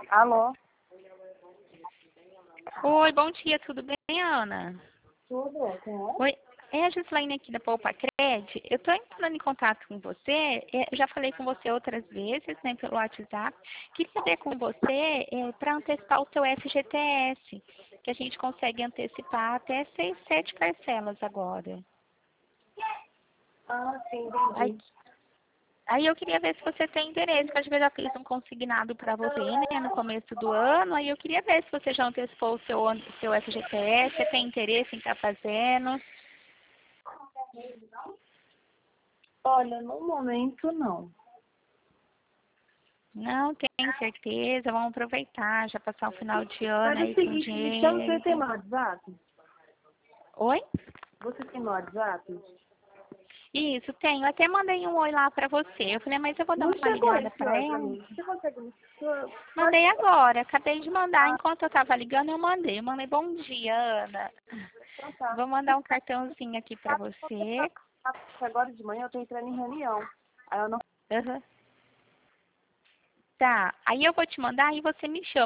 Alô? Oi, bom dia, tudo bem, Ana? Tudo? Quem é? Oi, é a Gislaine aqui da Poupa Cred. Eu estou entrando em contato com você, eu já falei com você outras vezes, né, pelo WhatsApp. Queria ver com você para antecipar o seu FGTS, que a gente consegue antecipar até 6, 7 parcelas agora. Ah, sim, Aí, entendi. aí eu queria ver se você tem interesse, porque acho que eu já fiz um consignado para você, né, no começo do ano. Aí eu queria ver se você já antecipou o seu FGTS, você tem interesse em estar fazendo. Olha, no momento não. Não, tenho certeza. Vamos aproveitar, já passar o final de ano Faz o aí com seguinte, me chama, você tem dinheiro. meu WhatsApp? Oi? Você tem meu WhatsApp? Isso, tenho. Até mandei um oi lá pra você. Eu falei, mas eu vou dar Não uma chegou ligada esse pra oi pra ela. mim. Você consegue me... Pode... Mandei agora, acabei de mandar. Ah, Enquanto eu tava ligando, eu mandei. Eu mandei bom dia, Ana. então tá. Vou mandar um cartãozinho aqui pra você. Agora de manhã eu tô entrando em reunião. Aí eu não... Uhum. Tá, aí eu vou te mandar e você me chama.